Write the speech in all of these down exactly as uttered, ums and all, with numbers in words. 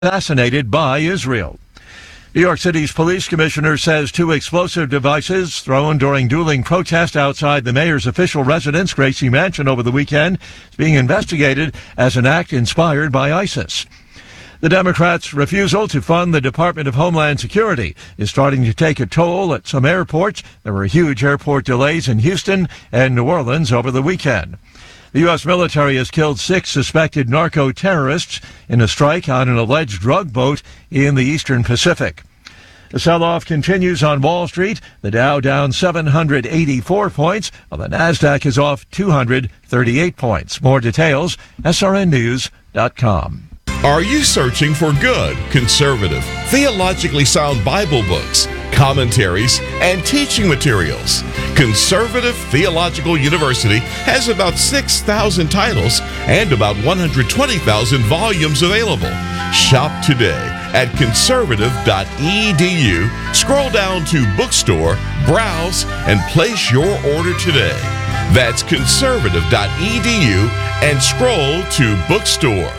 assassinated by Israel. New York City's police commissioner says two explosive devices thrown during dueling protests outside the mayor's official residence, Gracie Mansion, over the weekend is being investigated as an act inspired by ISIS. The Democrats' refusal to fund the Department of Homeland Security is starting to take a toll at some airports. There were huge airport delays in Houston and New Orleans over the weekend. The U S military has killed six suspected narco-terrorists in a strike on an alleged drug boat in the Eastern Pacific. The sell-off continues on Wall Street. The Dow down seven hundred eighty-four points, while the Nasdaq is off two hundred thirty-eight points. More details, S R N news dot com. Are you searching for good, conservative, theologically sound Bible books, commentaries, and teaching materials? Conservative Theological University has about six thousand titles and about one hundred twenty thousand volumes available. Shop today at conservative dot e d u. Scroll down to Bookstore, browse, and place your order today. That's conservative dot e d u and scroll to Bookstore.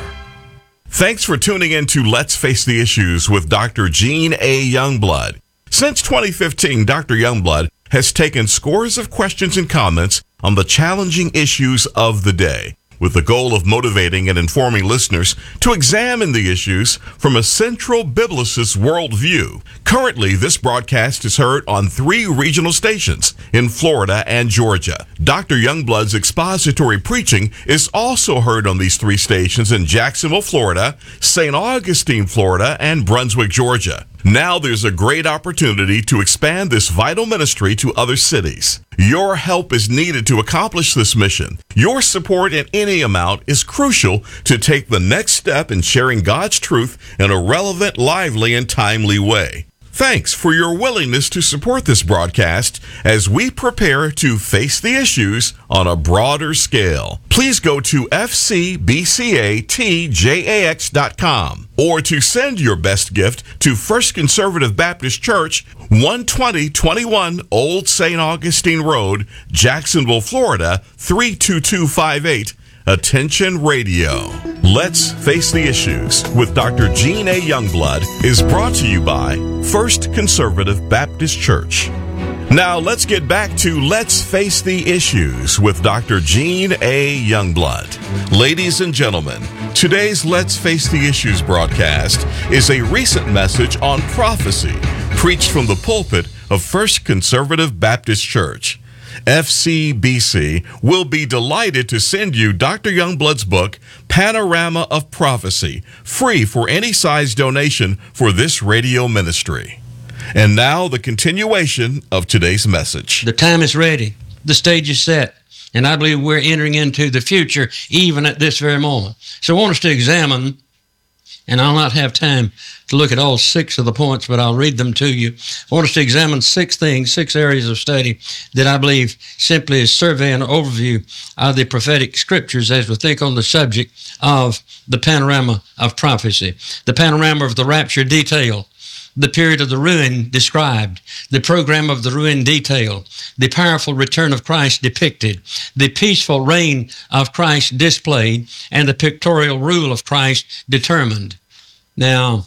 Thanks for tuning in to Let's Face the Issues with Doctor Gene A. Youngblood. Since twenty fifteen, Doctor Youngblood has taken scores of questions and comments on the challenging issues of the day, with the goal of motivating and informing listeners to examine the issues from a central biblicist worldview. Currently, this broadcast is heard on three regional stations in Florida and Georgia. Doctor Youngblood's expository preaching is also heard on these three stations in Jacksonville, Florida, Saint Augustine, Florida, and Brunswick, Georgia. Now there's a great opportunity to expand this vital ministry to other cities. Your help is needed to accomplish this mission. Your support in any amount is crucial to take the next step in sharing God's truth in a relevant, lively, and timely way. Thanks for your willingness to support this broadcast as we prepare to face the issues on a broader scale. Please go to f c b c a t j a x dot com or to send your best gift to First Conservative Baptist Church, one twenty twenty-one Old Saint Augustine Road, Jacksonville, Florida, three two two five eight. Attention Radio. Let's Face the Issues with Doctor Gene A. Youngblood is brought to you by First Conservative Baptist Church. Now let's get back to Let's Face the Issues with Doctor Gene A. Youngblood. Ladies and gentlemen, today's Let's Face the Issues broadcast is a recent message on prophecy preached from the pulpit of First Conservative Baptist Church. F C B C will be delighted to send you Doctor Youngblood's book, Panorama of Prophecy, free for any size donation for this radio ministry. And now the continuation of today's message. The time is ready. The stage is set. And I believe we're entering into the future even at this very moment. So I want us to examine, and I'll not have time to look at all six of the points, but I'll read them to you. I want us to examine six things, six areas of study that I believe simply is survey and overview of the prophetic scriptures as we think on the subject of the panorama of prophecy, the panorama of the rapture detail, the period of the ruin described, the program of the ruin detail, the powerful return of Christ depicted, the peaceful reign of Christ displayed, and the pictorial rule of Christ determined. Now,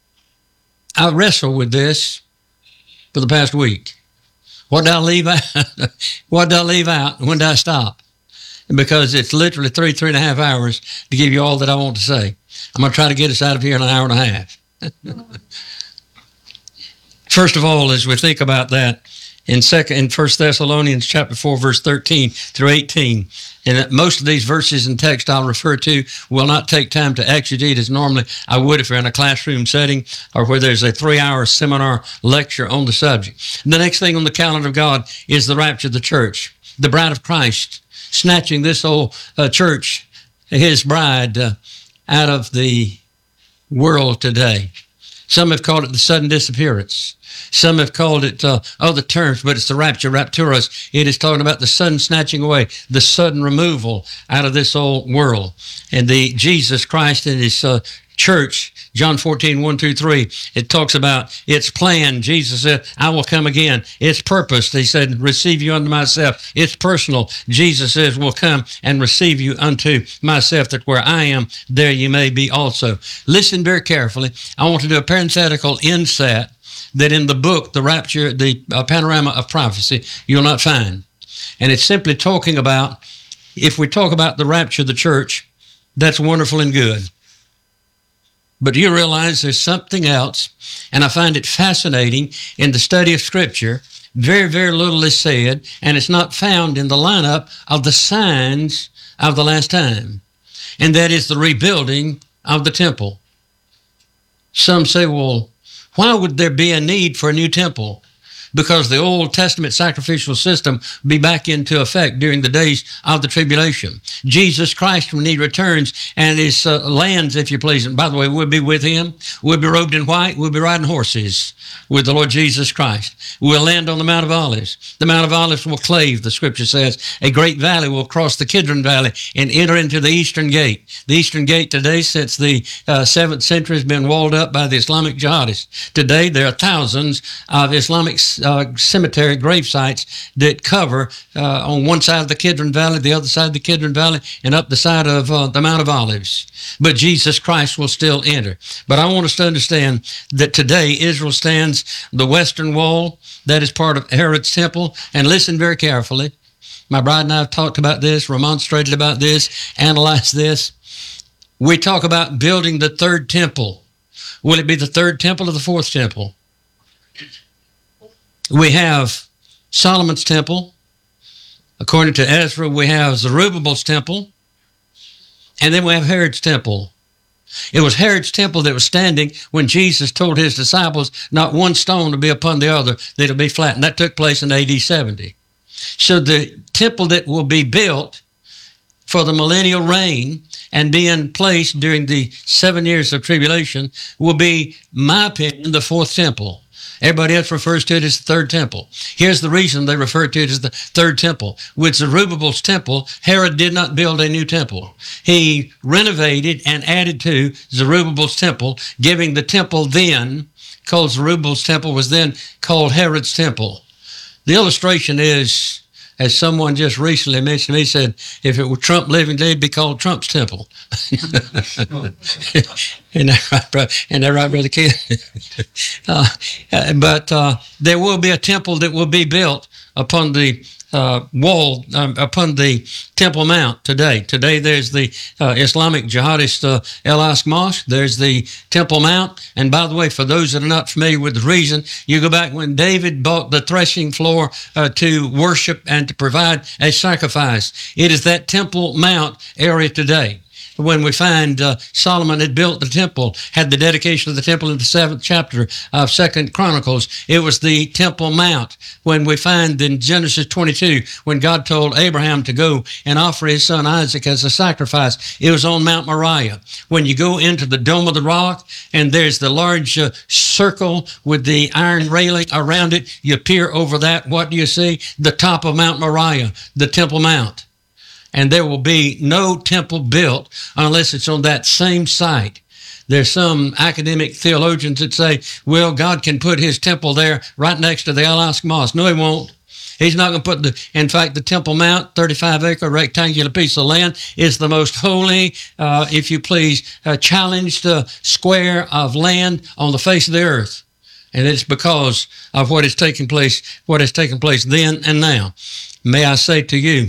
I wrestled with this for the past week. What did I leave out? What did I leave out? When did I stop? Because it's literally three, three and a half hours to give you all that I want to say. I'm going to try to get us out of here in an hour and a half. First of all, as we think about that, in second, in First Thessalonians chapter four, verse thirteen through eighteen, and most of these verses and text I'll refer to will not take time to exegete as normally I would if we're in a classroom setting or where there's a three-hour seminar lecture on the subject. The next thing on the calendar of God is the rapture of the church, the bride of Christ, snatching this old uh, church, his bride, uh, out of the world today. Some have called it the sudden disappearance. Some have called it uh, other terms, but it's the rapture, rapturos. It is talking about the sudden snatching away, the sudden removal out of this old world. And the Jesus Christ and his uh, church, John fourteen, one through three, it talks about its plan. Jesus said, I will come again. Its purpose, he said, receive you unto myself. It's personal. Jesus says, will come and receive you unto myself, that where I am, there you may be also. Listen very carefully. I want to do a parenthetical inset that in the book, The Rapture, the uh, Panorama of Prophecy, you'll not find. And it's simply talking about, if we talk about the rapture of the church, that's wonderful and good. But you realize there's something else, and I find it fascinating in the study of Scripture. Very, very little is said, and it's not found in the lineup of the signs of the last time, and that is the rebuilding of the temple. Some say, well, why would there be a need for a new temple? Because the Old Testament sacrificial system will be back into effect during the days of the tribulation. Jesus Christ, when he returns and his uh, lands, if you please, and by the way, we'll be with him. We'll be robed in white. We'll be riding horses with the Lord Jesus Christ. We'll land on the Mount of Olives. The Mount of Olives will clave, the Scripture says. A great valley will cross the Kidron Valley and enter into the Eastern Gate. The Eastern Gate today, since the uh, seventh century, has been walled up by the Islamic jihadists. Today, there are thousands of Islamic Uh, cemetery grave sites that cover uh, on one side of the Kidron Valley, the other side of the Kidron Valley, and up the side of uh, the Mount of Olives. But Jesus Christ will still enter. But I want us to understand that today Israel stands the western wall. That is part of Herod's temple. And listen very carefully. My bride and I have talked about this, remonstrated about this, analyzed this. We talk about building the third temple. Will it be the third temple or the fourth temple? We have Solomon's temple. According to Ezra, we have Zerubbabel's temple. And then we have Herod's temple. It was Herod's temple that was standing when Jesus told his disciples not one stone to be upon the other, that it'll be flat. And that took place in A D seventy. So the temple that will be built for the millennial reign and be in place during the seven years of tribulation will be, my opinion, the fourth temple. Everybody else refers to it as the third temple. Here's the reason they refer to it as the third temple. With Zerubbabel's temple, Herod did not build a new temple. He renovated and added to Zerubbabel's temple, giving the temple then, called Zerubbabel's temple, was then called Herod's temple. The illustration is, as someone just recently mentioned to me, said, if it were Trump living today, it'd be called Trump's temple. Isn't that right, brother? Isn't that right, Brother Ken? uh, but uh, there will be a temple that will be built upon the uh, wall, um, upon the Temple Mount today. Today there's the uh, Islamic jihadist uh, El-Aqsa Mosque. There's the Temple Mount. And by the way, for those that are not familiar with the reason, you go back when David bought the threshing floor uh, to worship and to provide a sacrifice. It is that Temple Mount area today. When we find uh, Solomon had built the temple, had the dedication of the temple in the seventh chapter of Second Chronicles, it was the Temple Mount. When we find in Genesis twenty-two, when God told Abraham to go and offer his son Isaac as a sacrifice, it was on Mount Moriah. When you go into the Dome of the Rock, and there's the large uh, circle with the iron railing around it, you peer over that, what do you see? The top of Mount Moriah, the Temple Mount. And there will be no temple built unless it's on that same site. There's some academic theologians that say, well, God can put his temple there right next to the El-Aqsa Mosque. No, he won't. He's not going to put the, in fact, the Temple Mount, thirty-five acre rectangular piece of land, is the most holy, uh, if you please, uh, challenged uh, square of land on the face of the earth. And it's because of what is taking place, what has taken place then and now. May I say to you,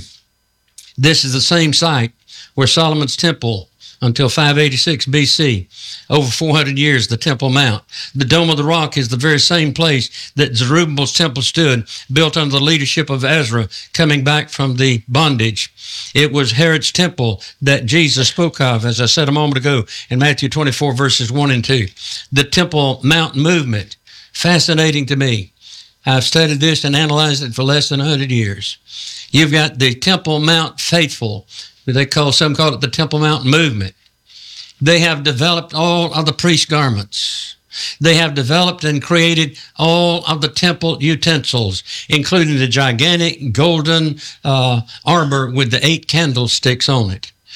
this is the same site where Solomon's temple, until five eighty-six B C, over four hundred years, the Temple Mount. The Dome of the Rock is the very same place that Zerubbabel's temple stood, built under the leadership of Ezra, coming back from the bondage. It was Herod's temple that Jesus spoke of, as I said a moment ago, in Matthew twenty-four, verses one and two. The Temple Mount movement, fascinating to me. I've studied this and analyzed it for less than one hundred years. You've got the Temple Mount faithful. They call, some call it the Temple Mount movement. They have developed all of the priest garments. They have developed and created all of the temple utensils, including the gigantic golden uh, arbor with the eight candlesticks on it.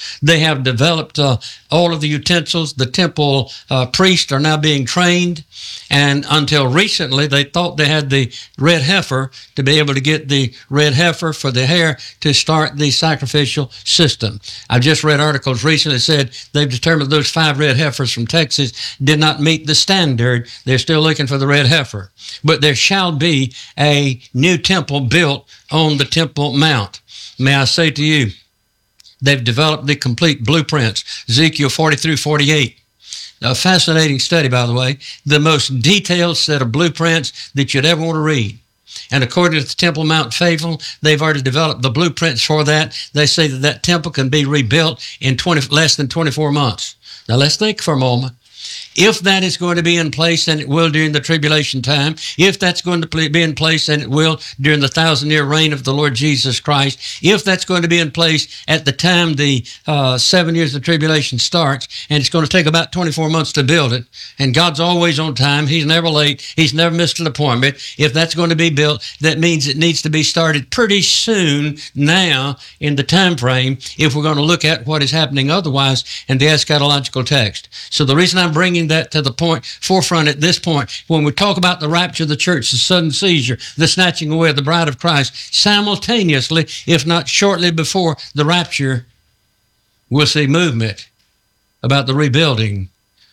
They have developed uh, all of the utensils. The temple uh, priests are now being trained. And until recently, they thought they had the red heifer to be able to get the red heifer for the hair to start the sacrificial system. I've just read articles recently that said they've determined those five red heifers from Texas did not meet the standard. They're still looking for the red heifer. But there shall be a new temple built on the Temple Mount. May I say to you, they've developed the complete blueprints, Ezekiel forty through forty-eight. A fascinating study, by the way, the most detailed set of blueprints that you'd ever want to read. And according to the Temple Mount Faithful, they've already developed the blueprints for that. They say that that temple can be rebuilt in twenty, less than twenty-four months. Now let's think for a moment. If that is going to be in place, and it will during the tribulation time, if that's going to be in place, and it will during the thousand-year reign of the Lord Jesus Christ, if that's going to be in place at the time the uh, seven years of tribulation starts, and it's going to take about twenty-four months to build it, and God's always on time, He's never late, He's never missed an appointment. If that's going to be built, that means it needs to be started pretty soon now in the time frame if we're going to look at what is happening otherwise in the eschatological text. So the reason I'm bringing that to the point, forefront at this point, when we talk about the rapture of the church, the sudden seizure, the snatching away of the bride of Christ, simultaneously, if not shortly before the rapture, we'll see movement about the rebuilding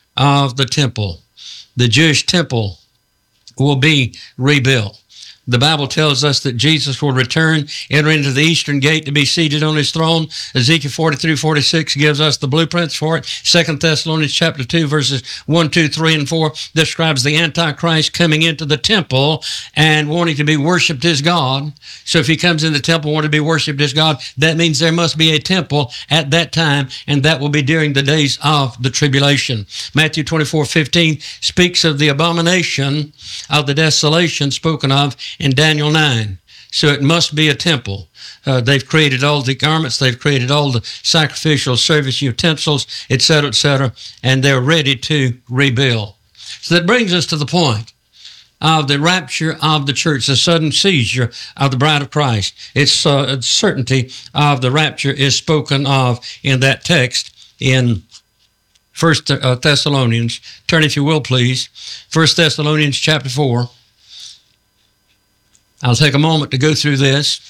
of the temple. The Jewish temple will be rebuilt. The Bible tells us that Jesus will return, enter into the eastern gate to be seated on his throne. Ezekiel forty through forty-six gives us the blueprints for it. Second Thessalonians chapter two, verses one, two, three, and four describes the Antichrist coming into the temple and wanting to be worshipped as God. So if he comes in the temple wanting to be worshipped as God, that means there must be a temple at that time, and that will be during the days of the tribulation. Matthew twenty-four fifteen speaks of the abomination of the desolation spoken of in Daniel nine. So it must be a temple. Uh, they've created all the garments, they've created all the sacrificial service utensils, et cetera, et cetera, and they're ready to rebuild. So that brings us to the point of the rapture of the church, the sudden seizure of the bride of Christ. Its uh, certainty of the rapture is spoken of in that text in First Thessalonians. Turn, if you will, please. First Thessalonians chapter four. I'll take a moment to go through this.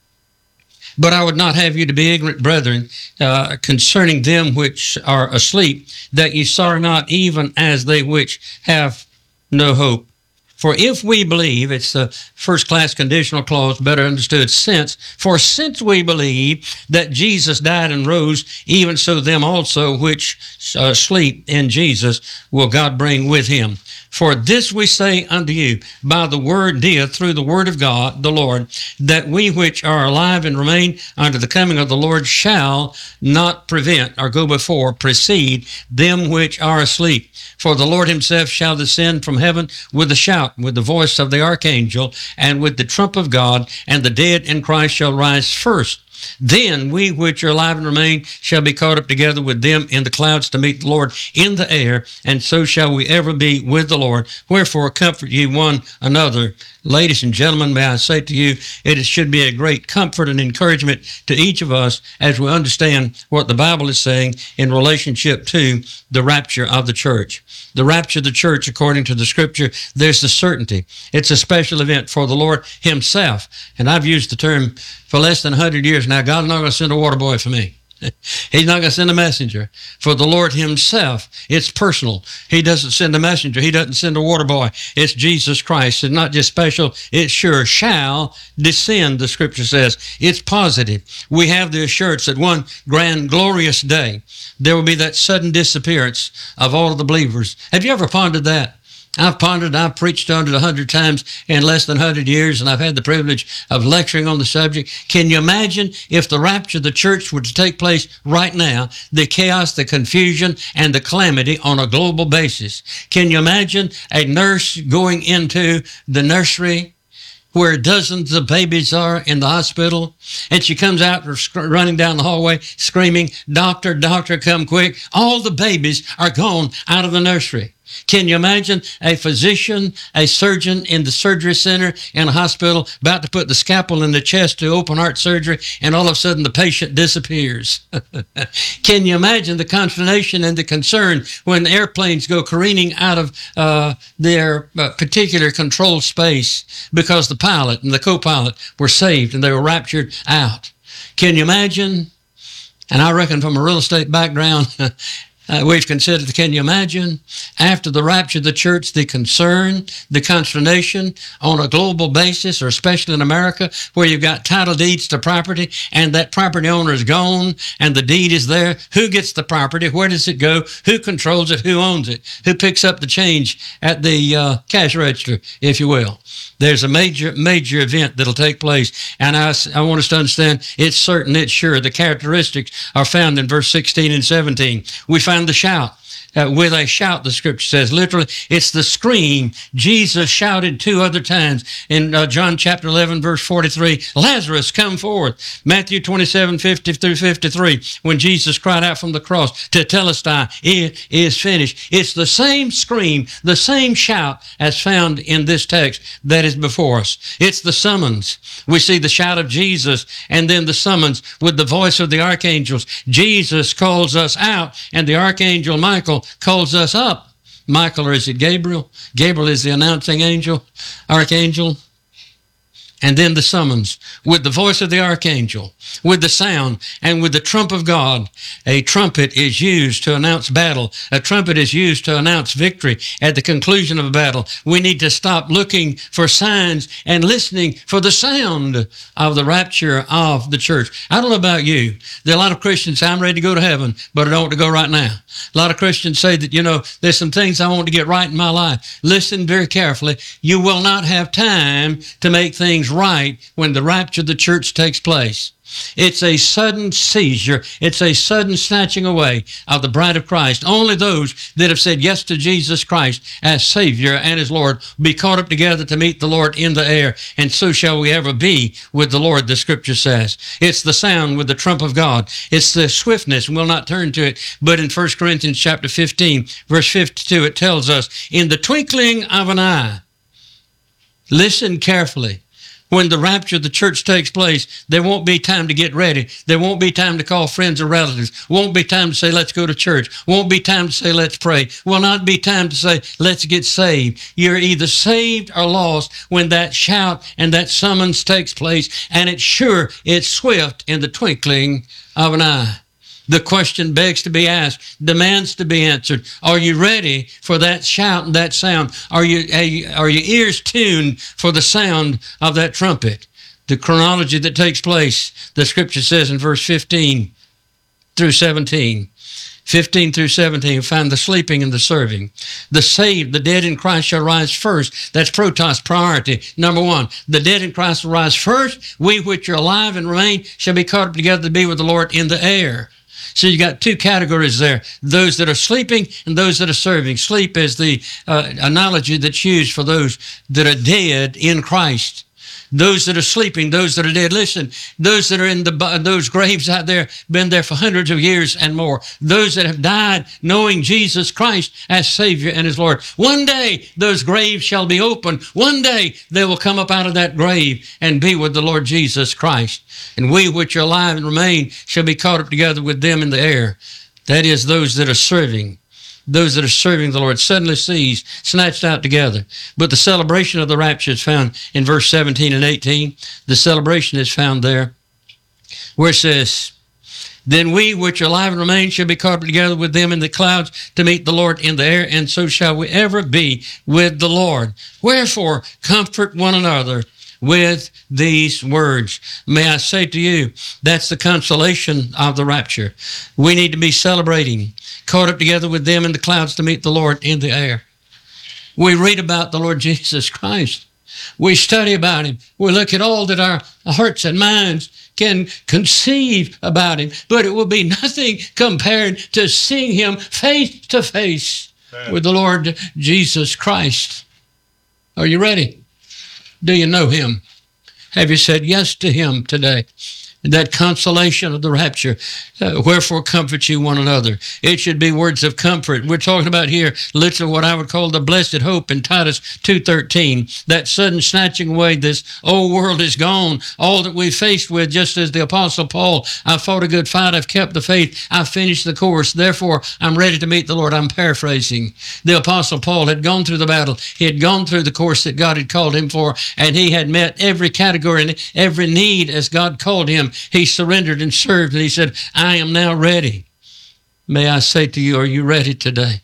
But I would not have you to be ignorant, brethren, uh, concerning them which are asleep, that ye sorrow not, even as they which have no hope. For if we believe, it's the first-class conditional clause, better understood since, for since we believe that Jesus died and rose, even so them also which uh, sleep in Jesus will God bring with him. For this we say unto you, by the word dia, through the word of God, the Lord, that we which are alive and remain unto the coming of the Lord shall not prevent, or go before, precede them which are asleep. For the Lord himself shall descend from heaven with a shout, with the voice of the archangel, and with the trump of God, and the dead in Christ shall rise first. Then we which are alive and remain shall be caught up together with them in the clouds to meet the Lord in the air, and so shall we ever be with the Lord. Wherefore comfort ye one another. Ladies and gentlemen, may I say to you, it should be a great comfort and encouragement to each of us as we understand what the Bible is saying in relationship to the rapture of the church. The rapture of the church, according to the Scripture, there's the certainty. It's a special event for the Lord himself. And I've used the term for less than one hundred years now, God's not going to send a water boy for me. He's not going to send a messenger. For the Lord himself, it's personal. He doesn't send a messenger. He doesn't send a water boy. It's Jesus Christ. It's not just special. It sure shall descend, the Scripture says. It's positive. We have the assurance that one grand, glorious day, there will be that sudden disappearance of all of the believers. Have you ever pondered that? I've pondered, I've preached on it a hundred times in less than a hundred years, and I've had the privilege of lecturing on the subject. Can you imagine if the rapture of the church were to take place right now, the chaos, the confusion, and the calamity on a global basis? Can you imagine a nurse going into the nursery where dozens of babies are in the hospital, and she comes out running down the hallway screaming, "Doctor, doctor, come quick." All the babies are gone out of the nursery. Can you imagine a physician, a surgeon in the surgery center in a hospital about to put the scalpel in the chest to open heart surgery, and all of a sudden the patient disappears? Can you imagine the consternation and the concern when airplanes go careening out of uh, their uh, particular controlled space because the pilot and the co-pilot were saved and they were raptured out? Can you imagine? And I reckon from a real estate background, Uh, we've considered, can you imagine, after the rapture of the church, the concern, the consternation on a global basis, or especially in America, where you've got title deeds to property, and that property owner is gone, and the deed is there. Who gets the property? Where does it go? Who controls it? Who owns it? Who picks up the change at the uh, cash register, if you will? There's a major, major event that'll take place, and I, I want us to understand it's certain, it's sure. The characteristics are found in verse sixteen and seventeen. We find the shout. Uh, with a shout, the scripture says. Literally, it's the scream. Jesus shouted two other times in uh, John chapter eleven, verse forty-three, Lazarus, come forth. Matthew twenty-seven, fifty through fifty-three, when Jesus cried out from the cross, Tetelestai, it is finished. It's the same scream, the same shout as found in this text that is before us. It's the summons. We see the shout of Jesus and then the summons with the voice of the archangels. Jesus calls us out, and the archangel Michael calls us up. Michael, or is it Gabriel? Gabriel is the announcing angel, archangel. And then the summons with the voice of the archangel, with the sound, and with the trump of God. A trumpet is used to announce battle. A trumpet is used to announce victory at the conclusion of a battle. We need to stop looking for signs and listening for the sound of the rapture of the church. I don't know about you. There are a lot of Christians say, I'm ready to go to heaven, but I don't want to go right now. A lot of Christians say that, you know, there's some things I want to get right in my life. Listen very carefully. You will not have time to make things right when the rapture of the church takes place. It's a sudden seizure. It's a sudden snatching away of the bride of Christ. Only those that have said yes to Jesus Christ as Savior and as Lord be caught up together to meet the Lord in the air, and so shall we ever be with the Lord, the Scripture says. It's the sound with the trump of God. It's the swiftness, and we'll not turn to it, but in First Corinthians chapter fifteen, verse fifty-two, it tells us, in the twinkling of an eye, listen carefully. When the rapture of the church takes place, there won't be time to get ready. There won't be time to call friends or relatives. Won't be time to say, let's go to church. Won't be time to say, let's pray. Will not be time to say, let's get saved. You're either saved or lost when that shout and that summons takes place, and it's sure, it's swift in the twinkling of an eye. The question begs to be asked, demands to be answered. Are you ready for that shout and that sound? Are you, are your ears tuned for the sound of that trumpet? The chronology that takes place, the Scripture says in verse fifteen through seventeen. fifteen through seventeen, find the sleeping and the serving. The saved, the dead in Christ shall rise first. That's protos, priority. Number one, the dead in Christ will rise first. We which are alive and remain shall be caught up together to be with the Lord in the air. So you got two categories there, those that are sleeping and those that are serving. Sleep is the uh, analogy that's used for those that are dead in Christ. Those that are sleeping, those that are dead. Listen, those that are in the those graves out there, been there for hundreds of years and more. Those that have died knowing Jesus Christ as Savior and as Lord. One day, those graves shall be open. One day, they will come up out of that grave and be with the Lord Jesus Christ. And we which are alive and remain shall be caught up together with them in the air. That is, those that are serving. Those that are serving the Lord, suddenly seized, snatched out together. But the celebration of the rapture is found in verse seventeen and eighteen. The celebration is found there where it says, then we which are alive and remain shall be caught up together with them in the clouds to meet the Lord in the air, and so shall we ever be with the Lord. Wherefore, comfort one another with these words. May I say to you, that's the consolation of the rapture. We need to be celebrating, caught up together with them in the clouds to meet the Lord in the air. We read about the Lord Jesus Christ. We study about Him. We look at all that our hearts and minds can conceive about Him, but it will be nothing compared to seeing Him face to face with the Lord Jesus Christ. Are you ready? Do you know Him? Have you said yes to Him today? that consolation of the rapture. Uh, wherefore comfort you one another. It should be words of comfort. We're talking about here literally what I would call the blessed hope in Titus two thirteen. That sudden snatching away, this old world is gone. All that we faced with, just as the Apostle Paul, I fought a good fight, I've kept the faith, I've finished the course, therefore I'm ready to meet the Lord. I'm paraphrasing. The Apostle Paul had gone through the battle. He had gone through the course that God had called him for, and he had met every category and every need as God called him. He surrendered and served, and he said, I am now ready. May I say to you, are you ready today?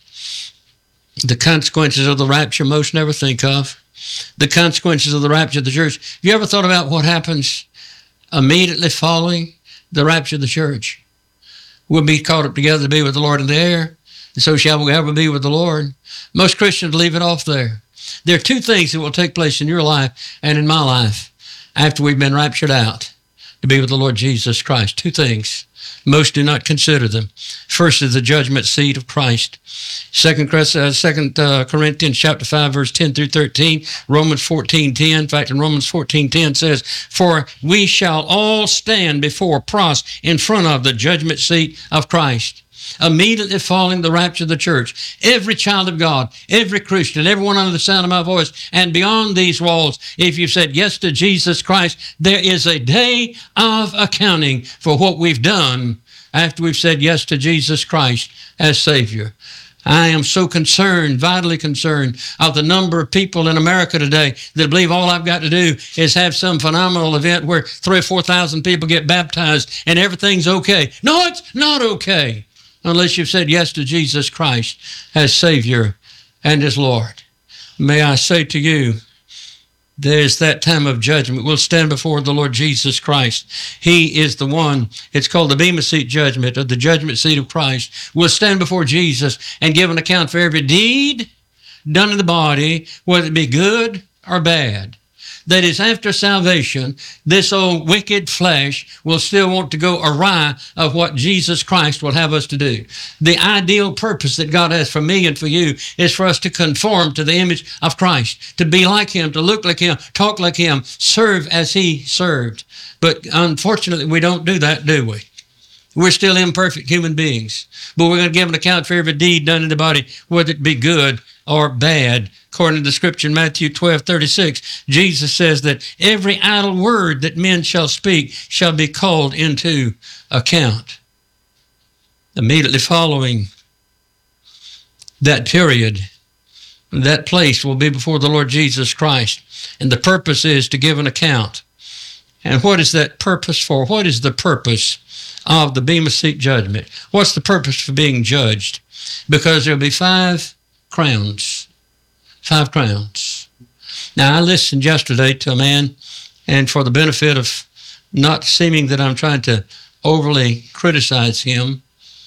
The consequences of the rapture most never think of. The consequences of the rapture of the church. Have you ever thought about what happens immediately following the rapture of the church? We'll be caught up together to be with the Lord in the air, and so shall we ever be with the Lord. Most Christians leave it off there. There are two things that will take place in your life and in my life after we've been raptured out to be with the Lord Jesus Christ. Two things. Most do not consider them. First is the judgment seat of Christ. Second, uh, Second uh, Corinthians chapter five, verse ten through thirteen. Romans fourteen ten. In fact, in Romans fourteen ten says, for we shall all stand before, pros, in front of the judgment seat of Christ. Immediately following the rapture of the church, every child of God, every Christian, everyone under the sound of my voice, and beyond these walls, if you've said yes to Jesus Christ, there is a day of accounting for what we've done after we've said yes to Jesus Christ as Savior. I am so concerned, vitally concerned, of the number of people in America today that believe all I've got to do is have some phenomenal event where three or four thousand people get baptized and everything's okay. No, it's not okay unless you've said yes to Jesus Christ as Savior and as Lord. May I say to you, there's that time of judgment. We'll stand before the Lord Jesus Christ. He is the one. It's called the Bema Seat judgment, or the judgment seat of Christ. We'll stand before Jesus and give an account for every deed done in the body, whether it be good or bad. That is, after salvation, this old wicked flesh will still want to go awry of what Jesus Christ will have us to do. The ideal purpose that God has for me and for you is for us to conform to the image of Christ, to be like Him, to look like Him, talk like Him, serve as He served. But unfortunately, we don't do that, do we? We're still imperfect human beings, but we're going to give an account for every deed done in the body, whether it be good or bad. According to the scripture in Matthew twelve thirty-six, Jesus says that every idle word that men shall speak shall be called into account. Immediately following that period, that place will be before the Lord Jesus Christ. And the purpose is to give an account. And what is that purpose for? What is the purpose of the Bema Seat judgment? What's the purpose for being judged? Because there'll be five crowns. Five crowns. Now, I listened yesterday to a man, and for the benefit of not seeming that I'm trying to overly criticize him,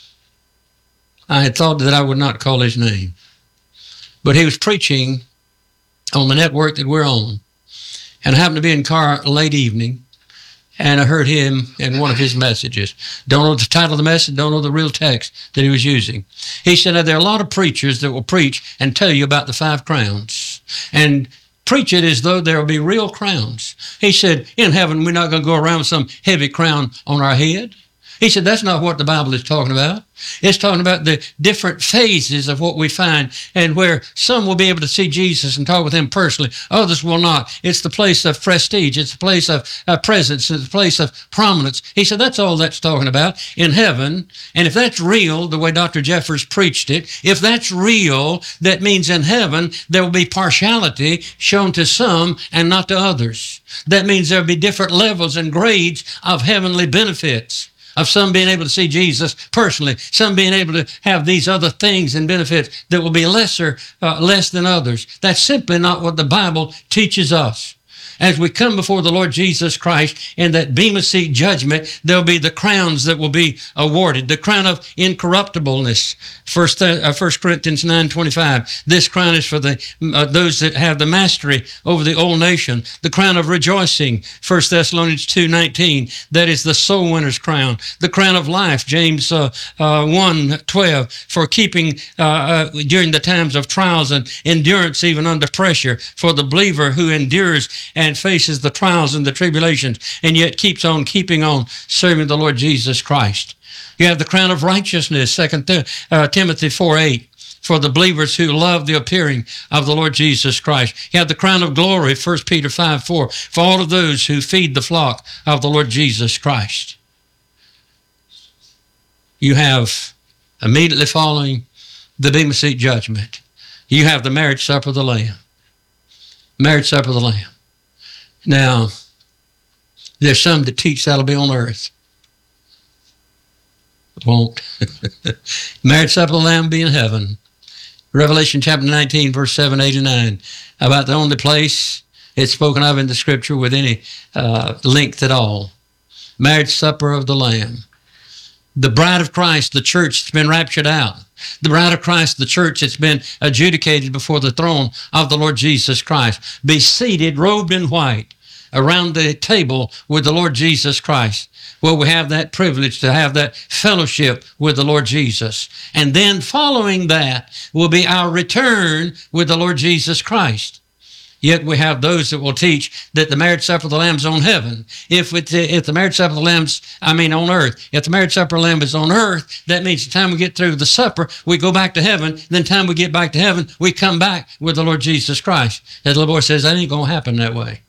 I had thought that I would not call his name. But he was preaching on the network that we're on. And I happened to be in the car late evening, and I heard him in one of his messages. Don't know the title of the message, don't know the real text that he was using. He said, now, there are a lot of preachers that will preach and tell you about the five crowns, and preach it as though there will be real crowns. He said, in heaven, we're not going to go around with some heavy crown on our head. He said, that's not what the Bible is talking about. It's talking about the different phases of what we find, and where some will be able to see Jesus and talk with Him personally, others will not. It's the place of prestige. It's the place of uh, presence. It's the place of prominence. He said, that's all that's talking about in heaven. And if that's real, the way Doctor Jeffers preached it, if that's real, that means in heaven there will be partiality shown to some and not to others. That means there will be different levels and grades of heavenly benefits, of some being able to see Jesus personally, some being able to have these other things and benefits that will be lesser, uh, less than others. That's simply not what the Bible teaches us. As we come before the Lord Jesus Christ in that Bema Seat judgment, there'll be the crowns that will be awarded. The crown of incorruptibleness, First, uh, First Corinthians nine twenty-five. This crown is for the uh, those that have the mastery over the old nation. The crown of rejoicing, First Thessalonians two nineteen. That is the soul winner's crown. The crown of life, James uh, uh, one twelve, for keeping uh, uh, during the times of trials and endurance even under pressure, for the believer who endures and and faces the trials and the tribulations and yet keeps on keeping on serving the Lord Jesus Christ. You have the crown of righteousness, Second Timothy four eight, for the believers who love the appearing of the Lord Jesus Christ. You have the crown of glory, First Peter five four, for all of those who feed the flock of the Lord Jesus Christ. You have, immediately following the Bema Seat judgment, you have the marriage supper of the Lamb. Marriage supper of the Lamb. Now, there's some that teach that'll be on earth. It won't. Marriage supper of the Lamb will be in heaven. Revelation chapter nineteen, verse seven, eight, and nine, about the only place it's spoken of in the Scripture with any uh, length at all. Marriage supper of the Lamb. The bride of Christ, the church that's been raptured out. The bride of Christ, the church that's been adjudicated before the throne of the Lord Jesus Christ. Be seated, robed in white, around the table with the Lord Jesus Christ. Well, we have that privilege to have that fellowship with the Lord Jesus. And then following that will be our return with the Lord Jesus Christ. Yet we have those that will teach that the marriage supper of the Lamb's on heaven. If it, if the marriage supper of the Lamb's, I mean on earth, if the marriage supper of the Lamb is on earth, that means the time we get through the supper, we go back to heaven. Then the time we get back to heaven, we come back with the Lord Jesus Christ. As the little boy says, that ain't going to happen that way.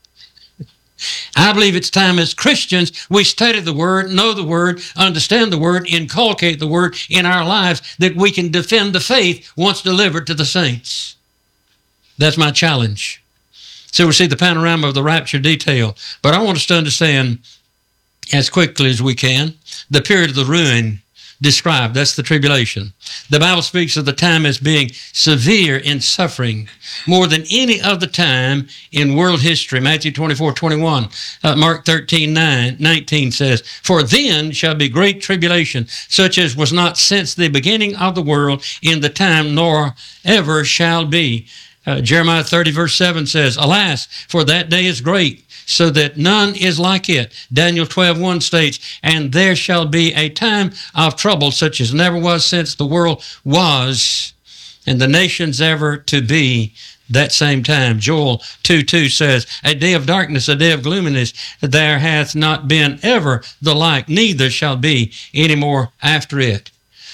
I believe it's time as Christians we study the Word, know the Word, understand the Word, inculcate the Word in our lives, that we can defend the faith once delivered to the saints. That's my challenge. So we see the panorama of the rapture detail. But I want us to understand, as quickly as we can, the period of the ruin described. That's the tribulation. The Bible speaks of the time as being severe in suffering, more than any other time in world history. Matthew twenty-four twenty-one, uh, Mark thirteen nine, nineteen says, for then shall be great tribulation, such as was not since the beginning of the world in the time, nor ever shall be. Uh, Jeremiah thirty verse seven says, alas, for that day is great, so that none is like it. Daniel twelve one states, and there shall be a time of trouble such as never was since the world was, and the nations ever to be that same time. Joel two two says, a day of darkness, a day of gloominess, there hath not been ever the like, neither shall be any more after it.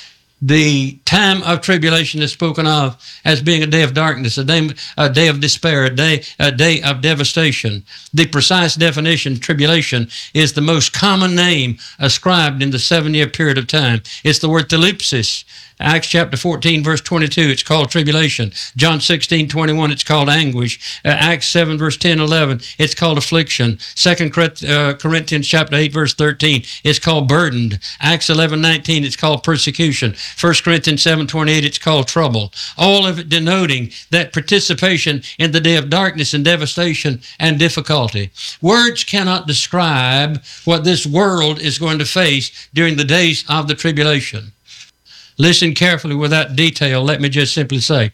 The time of tribulation is spoken of as being a day of darkness, a day, a day of despair, a day, a day of devastation. The precise definition, tribulation, is the most common name ascribed in the seven-year period of time. It's the word thalipsis. Acts chapter fourteen, verse twenty-two, it's called tribulation. John sixteen twenty-one, it's called anguish. Uh, Acts seven, verse ten, eleven, it's called affliction. Second Corinthians chapter eight, verse thirteen, it's called burdened. Acts eleven nineteen, it's called persecution. First Corinthians seven twenty-eight, it's called trouble. All of it denoting that participation in the day of darkness and devastation and difficulty. Words cannot describe what this world is going to face during the days of the tribulation. Listen carefully without detail. Let me just simply say,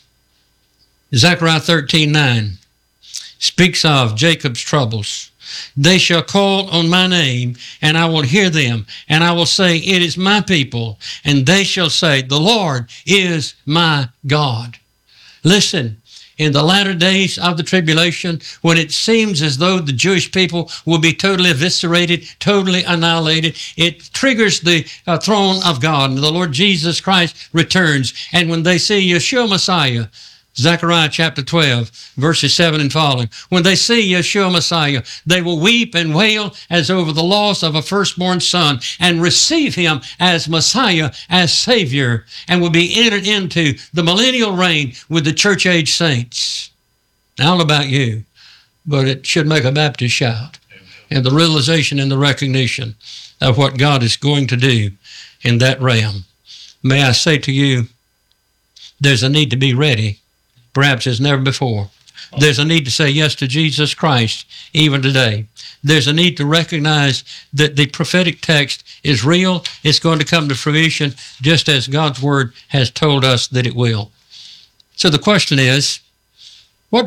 Zechariah thirteen nine speaks of Jacob's troubles. They shall call on my name, and I will hear them, and I will say, it is my people, and they shall say, the Lord is my God. Listen, in the latter days of the tribulation, when it seems as though the Jewish people will be totally eviscerated, totally annihilated, it triggers the uh, throne of God, and the Lord Jesus Christ returns. And when they see Yeshua Messiah, Zechariah chapter twelve, verses seven and following, when they see Yeshua Messiah, they will weep and wail as over the loss of a firstborn son and receive him as Messiah, as Savior, and will be entered into the millennial reign with the church age saints. I don't know about you, but it should make a Baptist shout. And the realization and the recognition of what God is going to do in that realm. May I say to you, there's a need to be ready. Perhaps as never before. There's a need to say yes to Jesus Christ even today. There's a need to recognize that the prophetic text is real. It's going to come to fruition just as God's Word has told us that it will. So the question is,